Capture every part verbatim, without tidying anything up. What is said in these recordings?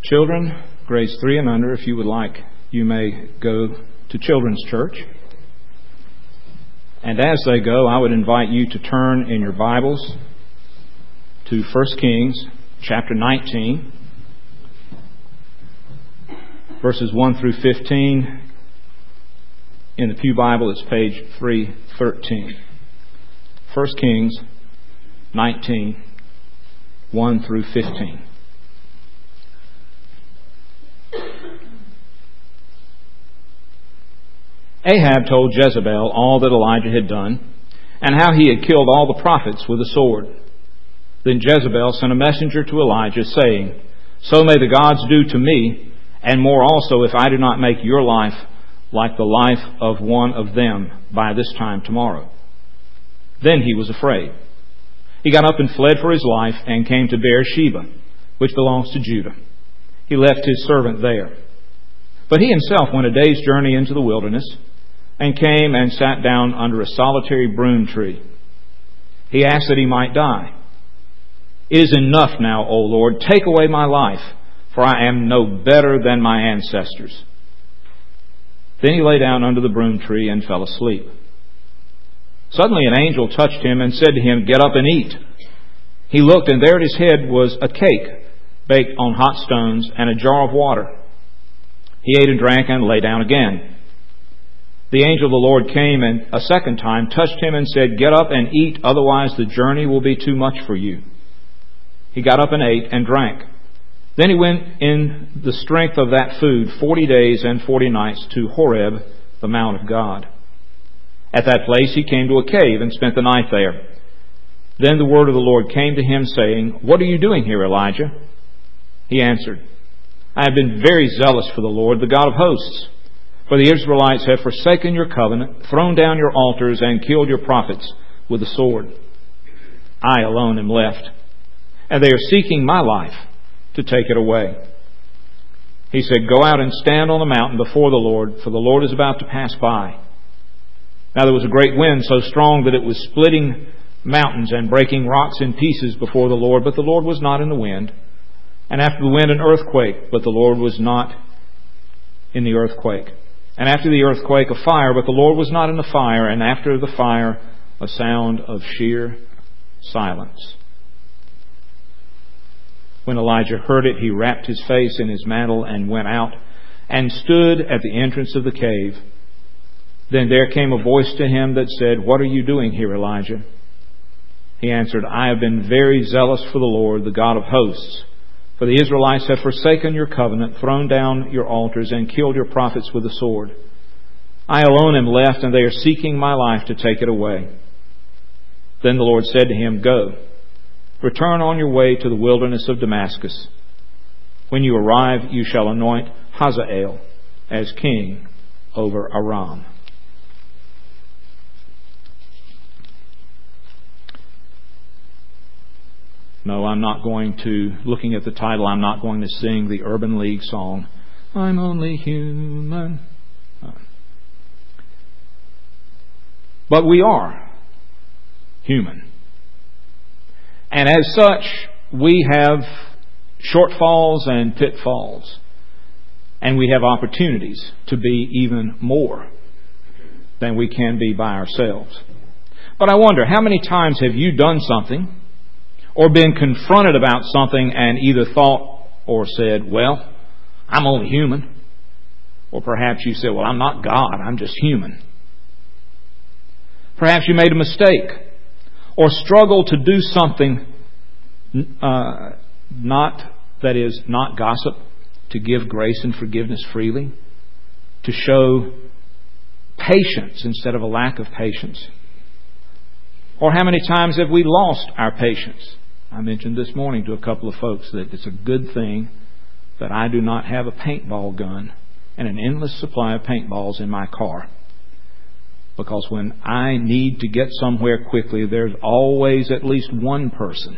Children, grades three and under, if you would like, you may go to Children's Church. And as they go, I would invite you to turn in your Bibles to First Kings chapter nineteen, verses one through fifteen. In the Pew Bible, it's page three thirteen. First Kings nineteen, one through fifteen. Ahab told Jezebel all that Elijah had done, and how he had killed all the prophets with a sword. Then Jezebel sent a messenger to Elijah, saying, "So may the gods do to me, and more also, if I do not make your life like the life of one of them by this time tomorrow." Then he was afraid. He got up and fled for his life, and came to Beersheba, which belongs to Judah. He left his servant there. But he himself went a day's journey into the wilderness, and came and sat down under a solitary broom tree. He asked that he might die. "It is enough now, O Lord, take away my life, for I am no better than my ancestors." Then he lay down under the broom tree and fell asleep. Suddenly an angel touched him and said to him, "Get up and eat." He looked, and there at his head was a cake baked on hot stones and a jar of water. He ate and drank and lay down again. The angel of the Lord came and a second time touched him and said, "Get up and eat, otherwise the journey will be too much for you." He got up and ate and drank. Then he went in the strength of that food forty days and forty nights to Horeb, the mount of God. At that place he came to a cave and spent the night there. Then the word of the Lord came to him, saying, "What are you doing here, Elijah?" He answered, "I have been very zealous for the Lord, the God of hosts. For the Israelites have forsaken your covenant, thrown down your altars, and killed your prophets with the sword. I alone am left, and they are seeking my life to take it away." He said, "Go out and stand on the mountain before the Lord, for the Lord is about to pass by." Now there was a great wind, so strong that it was splitting mountains and breaking rocks in pieces before the Lord, but the Lord was not in the wind. And after the wind, an earthquake, but the Lord was not in the earthquake. And after the earthquake, a fire, but the Lord was not in the fire. And after the fire, a sound of sheer silence. When Elijah heard it, he wrapped his face in his mantle and went out and stood at the entrance of the cave. Then there came a voice to him that said, "What are you doing here, Elijah?" He answered, "I have been very zealous for the Lord, the God of hosts. For the Israelites have forsaken your covenant, thrown down your altars, and killed your prophets with the sword. I alone am left, and they are seeking my life to take it away." Then the Lord said to him, "Go, return on your way to the wilderness of Damascus. When you arrive, you shall anoint Hazael as king over Aram." No, I'm not going to, looking at the title, I'm not going to sing the Urban League song, "I'm only human." But we are human. And as such, we have shortfalls and pitfalls. And we have opportunities to be even more than we can be by ourselves. But I wonder, how many times have you done something or been confronted about something and either thought or said, "Well, I'm only human"? Or perhaps you said, "Well, I'm not God, I'm just human." Perhaps you made a mistake or struggled to do something uh, not, that is, not gossip, to give grace and forgiveness freely, to show patience instead of a lack of patience. Or how many times have we lost our patience? I mentioned this morning to a couple of folks that it's a good thing that I do not have a paintball gun and an endless supply of paintballs in my car. Because when I need to get somewhere quickly, there's always at least one person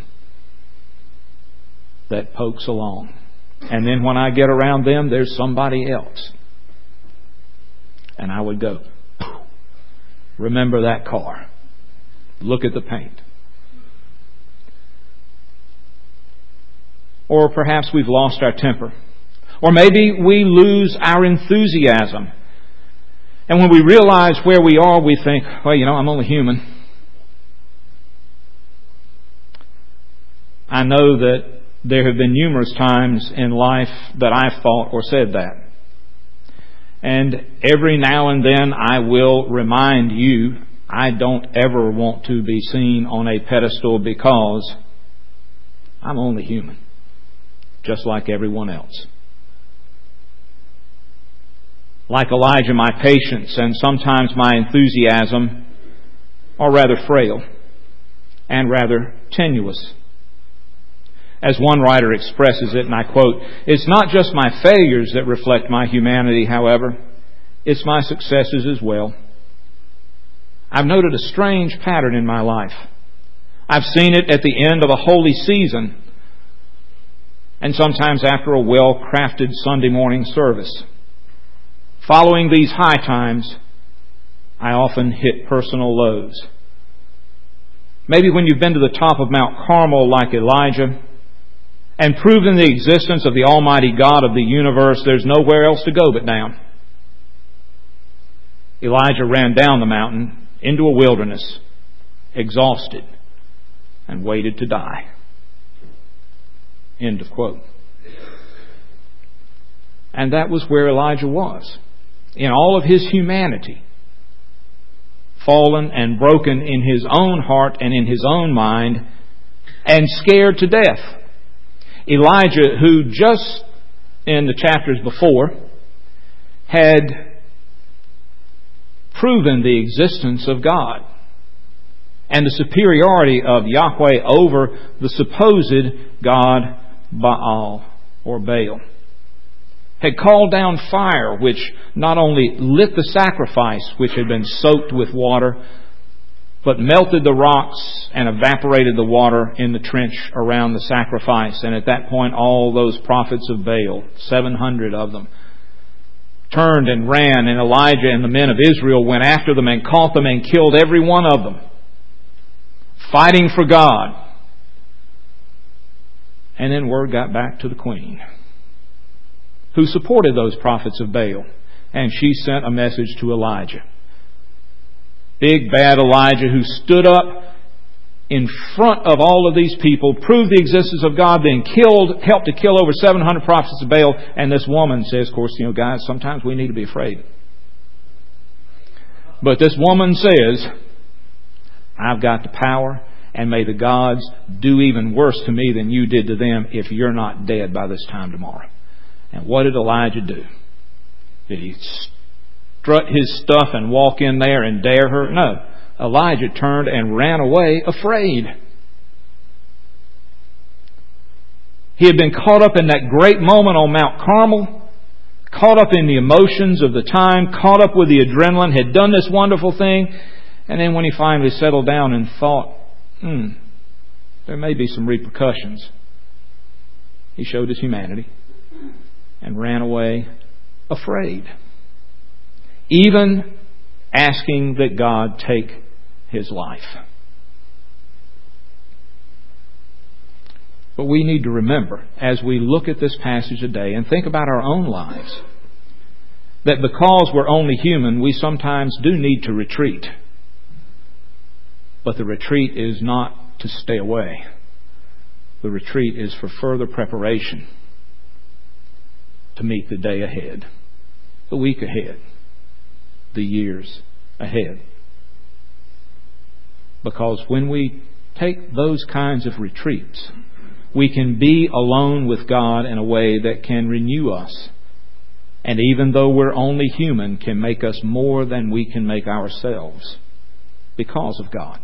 that pokes along. And then when I get around them, there's somebody else. And I would go, "Remember that car. Look at the paint." Or perhaps we've lost our temper Or maybe we lose our enthusiasm. And when we realize where we are, we think, well, you know, I'm only human. I know that there have been numerous times in life that I've thought or said that. And every now and then I will remind you, I don't ever want to be seen on a pedestal because I'm only human, just like everyone else. Like Elijah, my patience and sometimes my enthusiasm are rather frail and rather tenuous. As one writer expresses it, and I quote, "It's not just my failures that reflect my humanity, however. It's my successes as well. I've noted a strange pattern in my life. I've seen it at the end of a holy season and sometimes after a well-crafted Sunday morning service. Following these high times, I often hit personal lows. Maybe when you've been to the top of Mount Carmel like Elijah and proven the existence of the Almighty God of the universe, there's nowhere else to go but down. Elijah ran down the mountain into a wilderness, exhausted, and waited to die." End of quote. And that was where Elijah was. In all of his humanity, fallen and broken in his own heart and in his own mind, and scared to death. Elijah, who just in the chapters before had proven the existence of God and the superiority of Yahweh over the supposed God Baal or Baal, had called down fire which not only lit the sacrifice which had been soaked with water, but melted the rocks and evaporated the water in the trench around the sacrifice. And at that point, all those prophets of Baal, seven hundred of them, turned and ran, and Elijah and the men of Israel went after them and caught them and killed every one of them, fighting for God. And then word got back to the queen, who supported those prophets of Baal, and she sent a message to Elijah. Big bad Elijah, who stood up in front of all of these people, proved the existence of God, then killed, helped to kill over seven hundred prophets of Baal. And this woman says, of course, you know, guys, sometimes we need to be afraid. But this woman says, I've got the power, and may the gods do even worse to me than you did to them if you're not dead by this time tomorrow. And what did Elijah do? Did he strut his stuff and walk in there and dare her? No. Elijah turned and ran away afraid. He had been caught up in that great moment on Mount Carmel, caught up in the emotions of the time, caught up with the adrenaline, had done this wonderful thing, and then when he finally settled down and thought, hmm, there may be some repercussions, he showed his humanity and ran away afraid, even asking that God take his life. But we need to remember, as we look at this passage today and think about our own lives, that because we're only human, we sometimes do need to retreat. But the retreat is not to stay away. The retreat is for further preparation to meet the day ahead, the week ahead, the years ahead. Because when we take those kinds of retreats, we can be alone with God in a way that can renew us. And even though we're only human, can make us more than we can make ourselves because of God.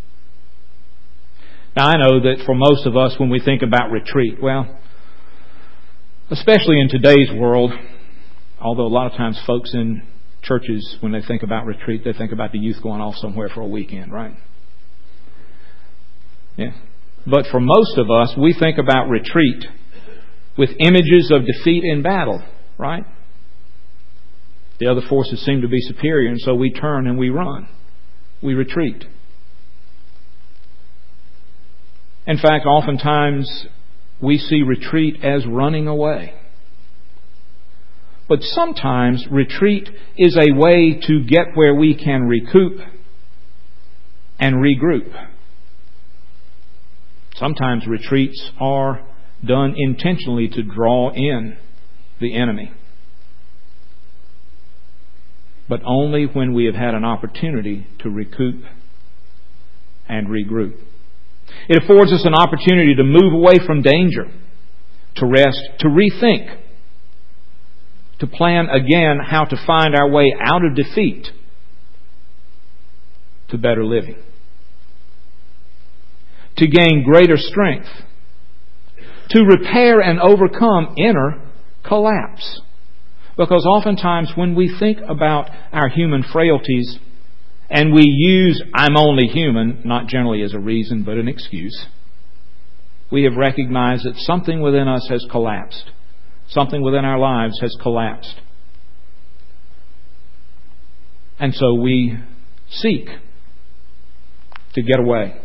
Now I know that for most of us, when we think about retreat, well, especially in today's world, although a lot of times folks in churches, when they think about retreat, they think about the youth going off somewhere for a weekend, right? Yeah. But for most of us, we think about retreat with images of defeat in battle, right? The other forces seem to be superior, and so we turn and we run. We retreat. In fact, oftentimes we see retreat as running away. But sometimes retreat is a way to get where we can recoup and regroup. Sometimes retreats are done intentionally to draw in the enemy. But only when we have had an opportunity to recoup and regroup. It affords us an opportunity to move away from danger, to rest, to rethink, to plan again how to find our way out of defeat to better living, to gain greater strength, to repair and overcome inner collapse. Because oftentimes when we think about our human frailties and we use "I'm only human," not generally as a reason but an excuse, we have recognized that something within us has collapsed. Something within our lives has collapsed. And so we seek to get away.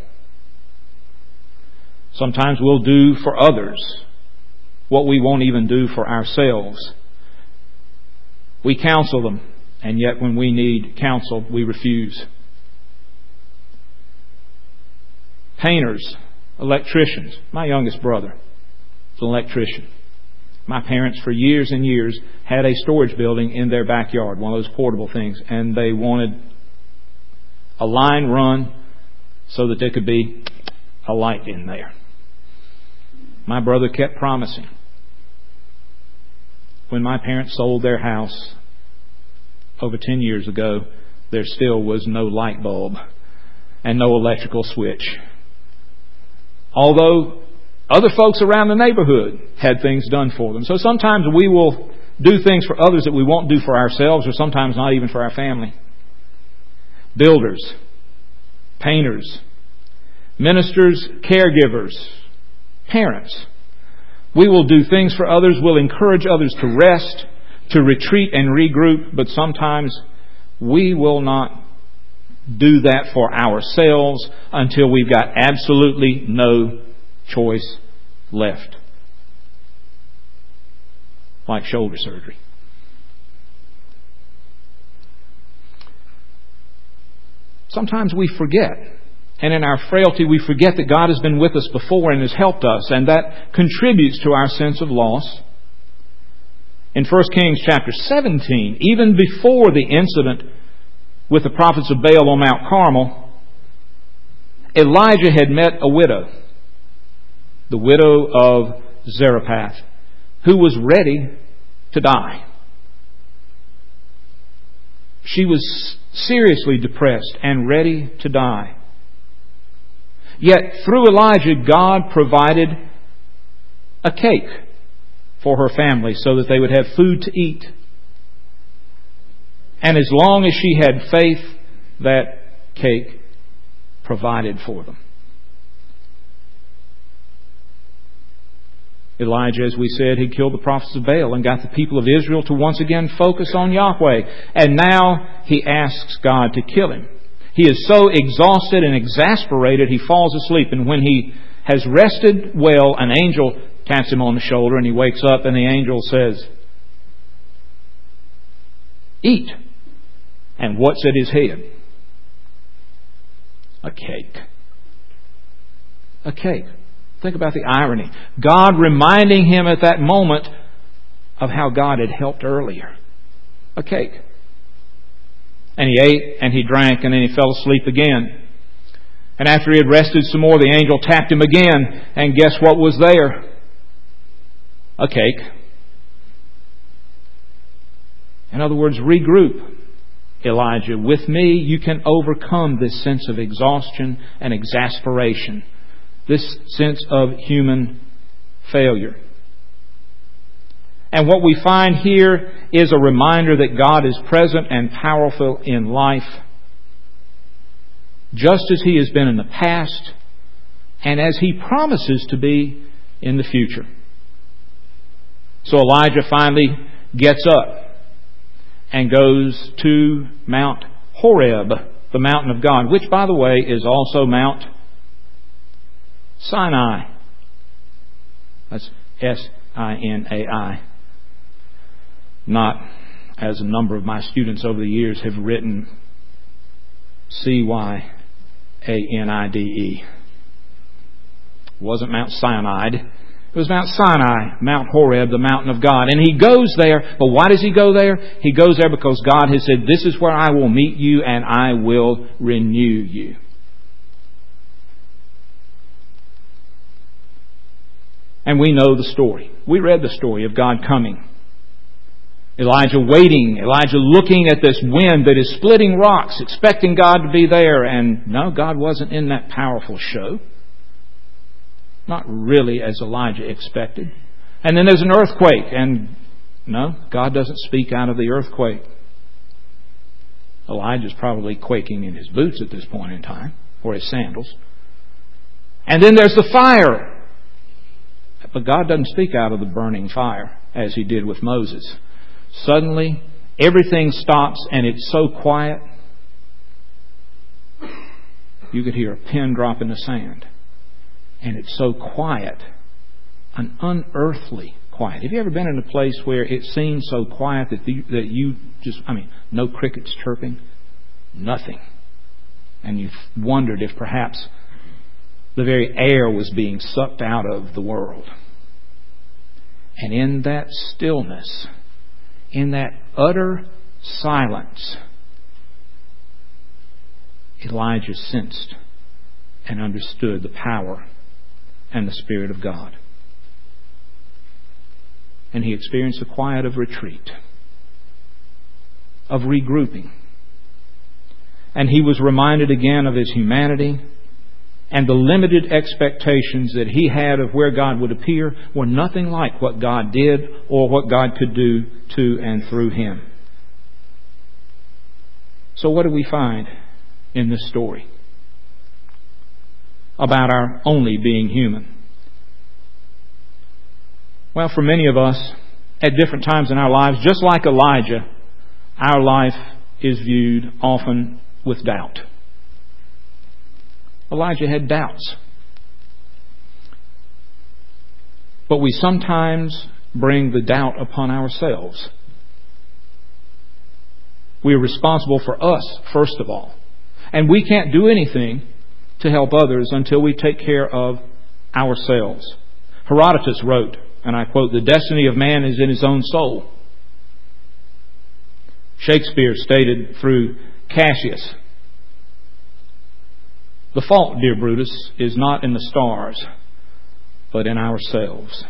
Sometimes we'll do for others what we won't even do for ourselves. We counsel them, and yet when we need counsel, we refuse. Painters, electricians. My youngest brother is an electrician. My parents, for years and years, had a storage building in their backyard, one of those portable things, and they wanted a line run so that there could be a light in there. My brother kept promising. When my parents sold their house over ten years ago, there still was no light bulb and no electrical switch. Although other folks around the neighborhood had things done for them. So sometimes we will do things for others that we won't do for ourselves, or sometimes not even for our family. Builders, painters, ministers, caregivers, parents. We will do things for others. We'll encourage others to rest, to retreat and regroup, but sometimes we will not do that for ourselves until we've got absolutely no choice left. Like shoulder surgery. Sometimes we forget. And in our frailty, we forget that God has been with us before and has helped us. And that contributes to our sense of loss. In First Kings chapter seventeen, even before the incident with the prophets of Baal on Mount Carmel, Elijah had met a widow. The widow of Zarephath, who was ready to die. She was seriously depressed and ready to die. Yet through Elijah, God provided a cake for her family so that they would have food to eat. And as long as she had faith, that cake provided for them. Elijah, as we said, had killed the prophets of Baal and got the people of Israel to once again focus on Yahweh. And now he asks God to kill him. He is so exhausted and exasperated, he falls asleep. And when he has rested well, an angel taps him on the shoulder and he wakes up and the angel says, "Eat." And what's at his head? A cake. A cake. Think about the irony. God reminding him at that moment of how God had helped earlier. A cake. And he ate and he drank and then he fell asleep again. And after he had rested some more, the angel tapped him again. And guess what was there? A cake. In other words, regroup, Elijah. With me, you can overcome this sense of exhaustion and exasperation. This sense of human failure. And what we find here is a reminder that God is present and powerful in life, just as He has been in the past and as He promises to be in the future. So Elijah finally gets up and goes to Mount Horeb, the mountain of God, which, by the way, is also Mount Sinai. That's S I N A I. not, as a number of my students over the years have written, C Y A N I D E. It wasn't Mount Sinai. It was Mount Sinai, Mount Horeb, the mountain of God. And he goes there, but why does he go there? He goes there because God has said, this is where I will meet you and I will renew you. And we know the story. We read the story of God coming. Elijah waiting, Elijah looking at this wind that is splitting rocks, expecting God to be there. And no, God wasn't in that powerful show. Not really as Elijah expected. And then there's an earthquake. And no, God doesn't speak out of the earthquake. Elijah's probably quaking in his boots at this point in time, or his sandals. And then there's the fire. But God doesn't speak out of the burning fire as He did with Moses. Suddenly, everything stops and it's so quiet, you could hear a pin drop in the sand. And it's so quiet, an unearthly quiet. Have you ever been in a place where it seems so quiet that you, that you just, I mean, no crickets chirping, nothing. And you've wondered if perhaps the very air was being sucked out of the world. And in that stillness, in that utter silence, Elijah sensed and understood the power and the Spirit of God. And he experienced the quiet of retreat, of regrouping. And he was reminded again of his humanity, and the limited expectations that he had of where God would appear were nothing like what God did or what God could do to and through him. So what do we find in this story about our only being human? Well, for many of us, at different times in our lives, just like Elijah, our life is viewed often with doubt. Elijah had doubts. But we sometimes bring the doubt upon ourselves. We are responsible for us, first of all. And we can't do anything to help others until we take care of ourselves. Herodotus wrote, and I quote, "The destiny of man is in his own soul." Shakespeare stated through Cassius, "The fault, dear Brutus, is not in the stars, but in ourselves."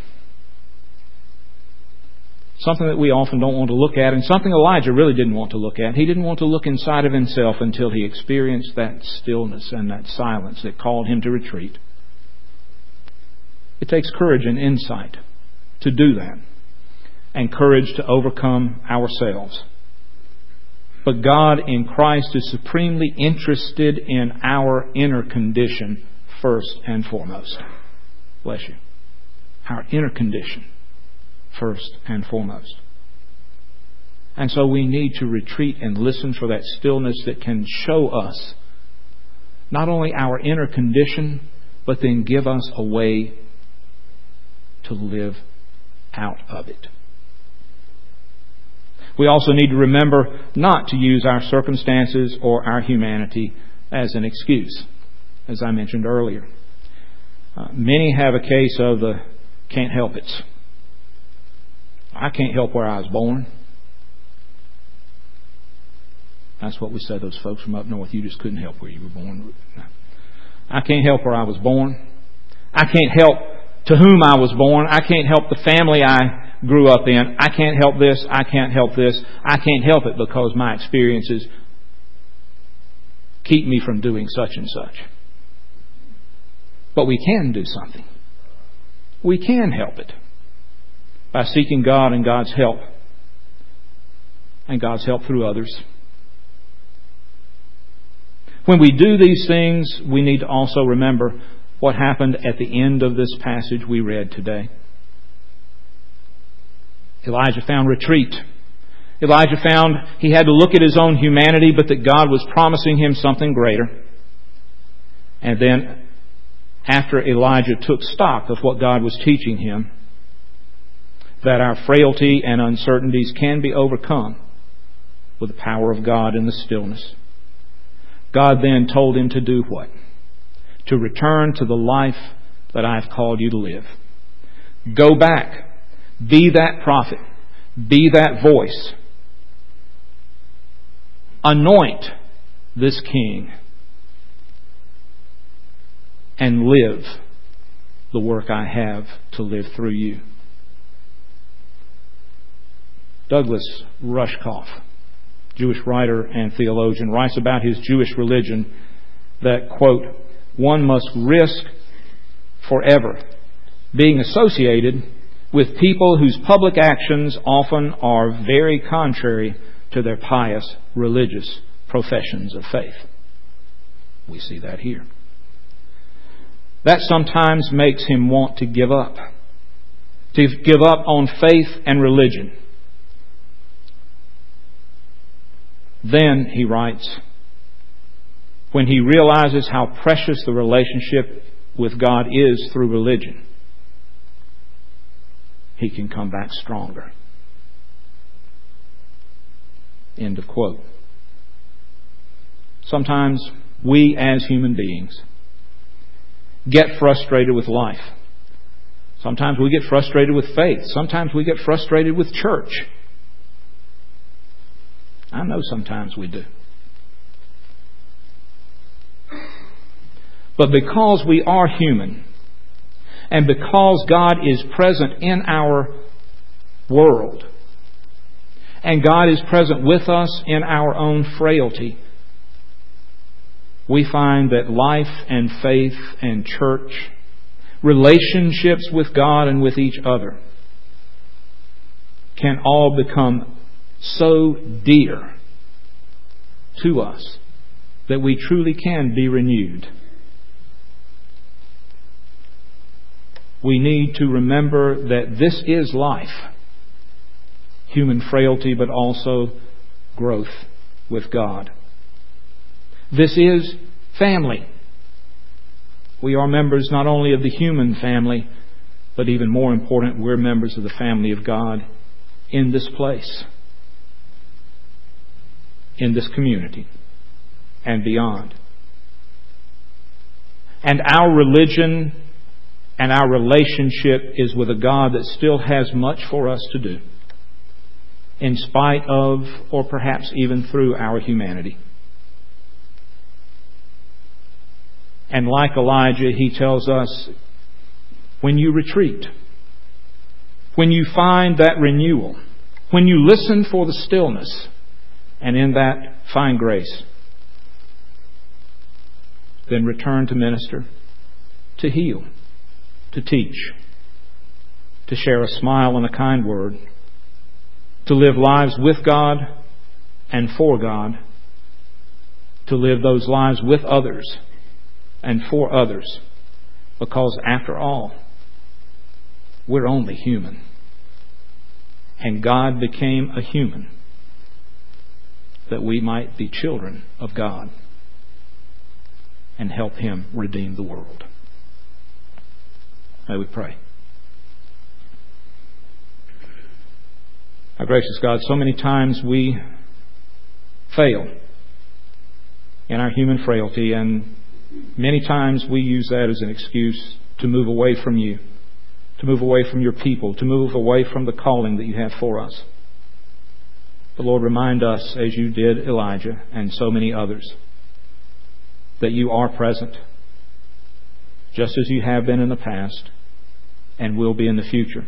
Something that we often don't want to look at, and something Elijah really didn't want to look at. He didn't want to look inside of himself until he experienced that stillness and that silence that called him to retreat. It takes courage and insight to do that, and courage to overcome ourselves. But God in Christ is supremely interested in our inner condition first and foremost. Bless you. Our inner condition first and foremost. And so we need to retreat and listen for that stillness that can show us not only our inner condition, but then give us a way to live out of it. We also need to remember not to use our circumstances or our humanity as an excuse, as I mentioned earlier. Uh, many have a case of the can't help it. I can't help where I was born. That's what we say, those folks from up north. You just couldn't help where you were born. I can't help where I was born. I can't help to whom I was born. I can't help the family I grew up in. I can't help this. I can't help this. I can't help it because my experiences keep me from doing such and such. But we can do something. We can help it by seeking God and God's help, and God's help through others. When we do these things, we need to also remember what happened at the end of this passage we read today. Elijah found retreat. Elijah found he had to look at his own humanity, but that God was promising him something greater. And then, after Elijah took stock of what God was teaching him, that our frailty and uncertainties can be overcome with the power of God in the stillness. God then told him to do what? To return to the life that I have called you to live. Go back. Be that prophet. Be that voice. Anoint this king. And live the work I have to live through you. Douglas Rushkoff, Jewish writer and theologian, writes about his Jewish religion that, quote, one must risk forever being associated with people whose public actions often are very contrary to their pious religious professions of faith. We see that here. That sometimes makes him want to give up. To give up on faith and religion. Then, he writes, when he realizes how precious the relationship with God is through religion, he can come back stronger. End of quote. Sometimes we as human beings get frustrated with life. Sometimes we get frustrated with faith. Sometimes we get frustrated with church. I know sometimes we do. But because we are human, and because God is present in our world, and God is present with us in our own frailty, we find that life and faith and church, relationships with God and with each other, can all become so dear to us that we truly can be renewed. We need to remember that this is life, human frailty, but also growth with God. This is family. We are members not only of the human family, but even more important, we're members of the family of God in this place, in this community, and beyond. And our religion and our relationship is with a God that still has much for us to do, in spite of, or perhaps even through, our humanity. And like Elijah, he tells us, when you retreat, when you find that renewal, when you listen for the stillness, and in that find grace, then return to minister, to heal, to teach, to share a smile and a kind word, to live lives with God and for God, to live those lives with others and for others, because after all, we're only human. And God became a human that we might be children of God and help Him redeem the world. May we pray. Our gracious God, so many times we fail in our human frailty, and many times we use that as an excuse to move away from You, to move away from Your people, to move away from the calling that You have for us. But Lord, remind us, as You did Elijah and so many others, that You are present, just as You have been in the past and will be in the future.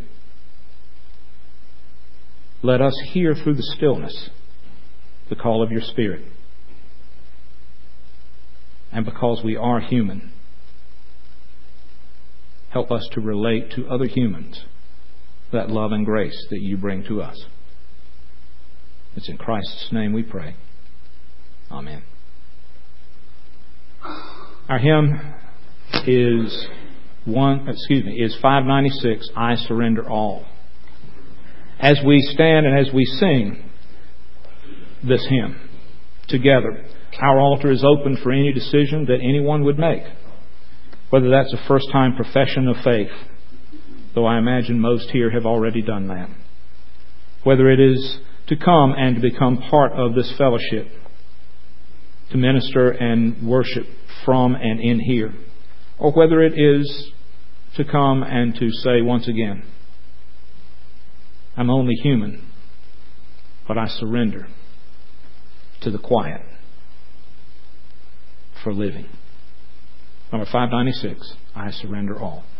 Let us hear through the stillness the call of Your Spirit. And because we are human, help us to relate to other humans that love and grace that You bring to us. It's in Christ's name we pray. Amen. Our hymn is one. Excuse me. Is five ninety-six. I surrender all. As we stand and as we sing this hymn together, our altar is open for any decision that anyone would make, whether that's a first-time profession of faith, though I imagine most here have already done that. Whether it is to come and to become part of this fellowship, to minister and worship from and in here, or whether it is to come and to say once again, I'm only human, but I surrender to the quiet for living. Number five ninety-six, I surrender all.